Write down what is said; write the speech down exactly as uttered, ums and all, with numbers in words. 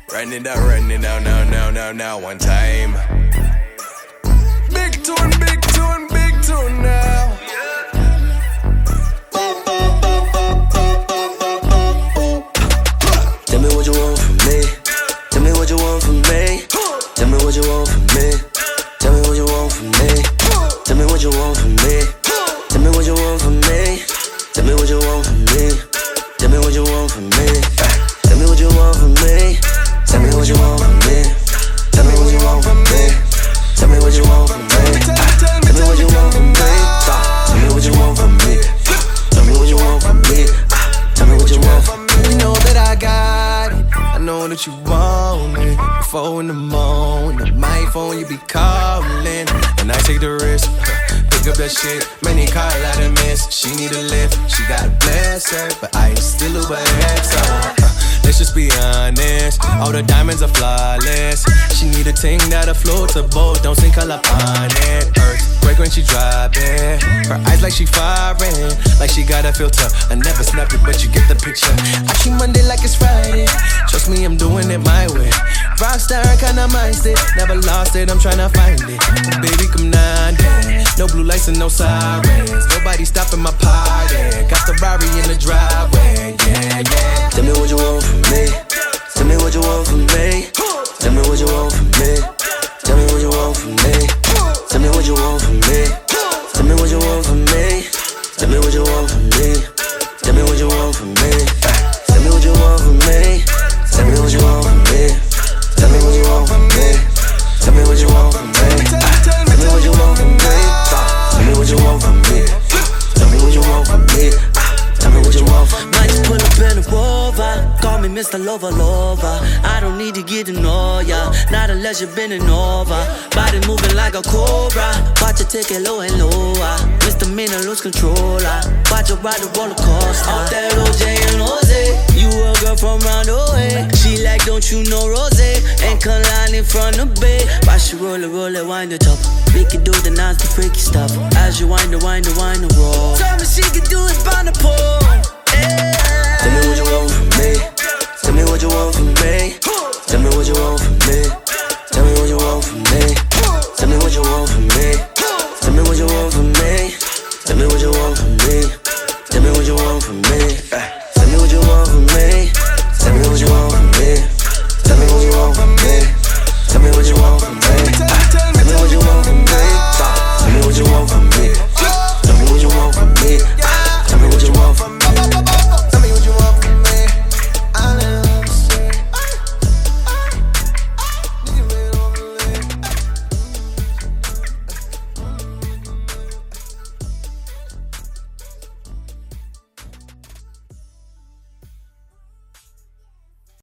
Run it down, run it down, now, now, now, now, one time. Big tune, big tune, big tune now. Tell me what you want from me. Tell me what you want from me. Tell me what you want from me. Tell me what you want from me. Tell me what you want from me. Tell me what you want from me. Tell me what you want from me. Tell me what you want from me. Tell me what you want from me. Tell me what you want from me. Tell me what you want from me. Tell me what you want from me. Tell me what you want from me. Tell me what you want from me. Tell me what you want from me. Tell me what you want from me. You know that I got it. I know that you want it. Four in the morning, my phone you be calling, and I take the risk. Pick up that shit, many call out and miss. She need a lift, she got a blessing, but I still Uber X. So, uh, let's just be honest, all the diamonds are flawless. She need a ting that'll float to boat, don't sink all up on it. Earthquake when she driving, her eyes like she firing, like she got a filter. I never snap it, but you get the picture. I treat Monday like it's Friday. Trust me, I'm doing it my way. Rockstar kinda mindset, never lost it, I'm tryna find it. But baby, come now, then. No blue lights and no sirens. Nobody stopping my party. Got the Rari in the driveway, yeah, yeah. Tell me what you want from me. Tell me what you want from me. Tell me what you want from me. Tell me what you want from me. Tell me what you want from me. Tell me what you want from me. Tell me what you want from me. Tell me what you want from me. Tell me what you want from me. Tell me what you want from me. Tell me what you want from me. Tell me what you want from me. Tell me what you want from me. Tell me what you want from me. Tell me what you want from me. Tell me what you want from me. Might just pull up in a Rover. Call me Mister Lover Lover. I don't need to get to know ya, not unless you've been in over. Body moving like a cobra. Watch it take it low and lower. Misdemeanor, lose controller. Watch it ride the roller coaster. Off that O J and Jose. You a girl from round the way. She like, don't you know Rose? Ain't come line in front of bay. Watch you roll it, roll it, wind it up. We can do the nice, the freaky stuff. As you wind the, wind the, wind the roll. Tell me she can do it by the pole. Yeah. Tell me what you want from me.